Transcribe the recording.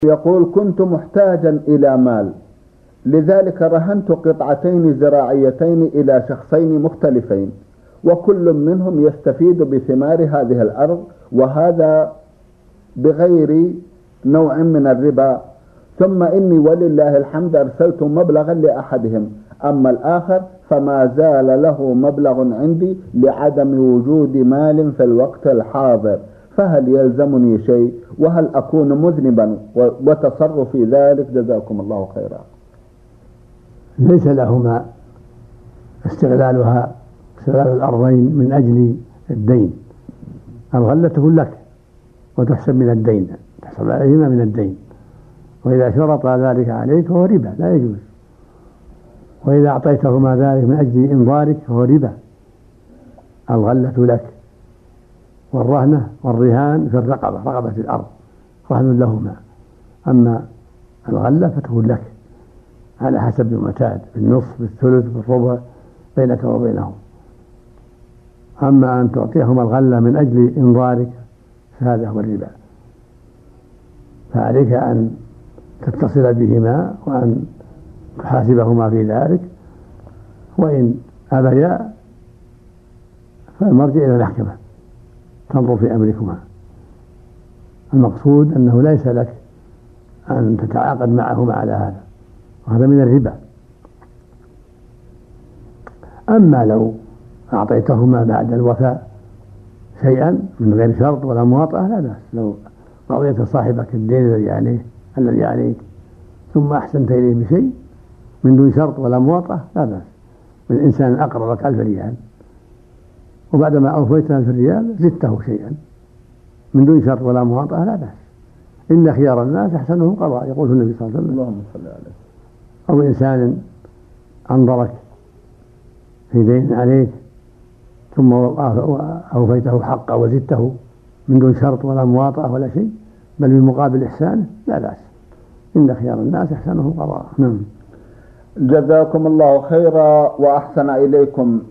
يقول: كنت محتاجا إلى مال، لذلك رهنت قطعتين زراعيتين إلى شخصين مختلفين، وكل منهم يستفيد بثمار هذه الأرض، وهذا بغير نوع من الربا. ثم إني ولله الحمد أرسلت مبلغا لأحدهم، أما الآخر فما زال له مبلغ عندي لعدم وجود مال في الوقت الحاضر، فهل يلزمني شيء؟ وهل أكون مذنبا وتصرفي ذلك؟ جزاكم الله خيرا. ليس لهما استغلال الأرضين من أجل الدين. الغلة لك وتحسب من الدين، تحسب عليهما من الدين، وإذا شرط ذلك عليك فهو ربا لا يجوز، وإذا أعطيتهما ذلك من أجل إنظارك فهو ربا. الغلة لك، والرهنة والرهان في الرقبة، رقبة الأرض رهن لهما، أما الغلة فتكون لك على حسب المعتاد، بالنصف بالثلث بالربع بينك وبينهم. أما أن تعطيهما الغلة من أجل إنظارك فهذا هو الربا، فعليك أن تتصل بهما وأن تحاسبهما في ذلك، وإن أبيا فالمرجع إلى المحكمة تنظر في أمركما. المقصود أنه ليس لك أن تتعاقد معهما على هذا، وهذا من الربا. أما لو أعطيتهما بعد الوفاء شيئا من غير شرط ولا مواطأة لا بأس. لو أعطيت صاحبك الدين الذي عليك ثم أحسنت إليه بشيء من دون شرط ولا مواطأة لا بأس. من إنسان أقرضك 1000 ريال وبعدما أوفيت 1000 ريال زدته شيئا من دون شرط ولا مواطأة لا بأس. إن خيار الناس أحسنهم قضاء، يقول النبي صلى الله عليه وسلم. اللهم صل عليه. أو إنسان أنظرك في دين عليك ثم أوفيته حقه وزدته من دون شرط ولا مواطأة ولا شيء، بل بمقابل إحسانه لا بأس. إن خيار الناس أحسنهم قضاء. نعم. جزاكم الله خيرا وأحسن إليكم.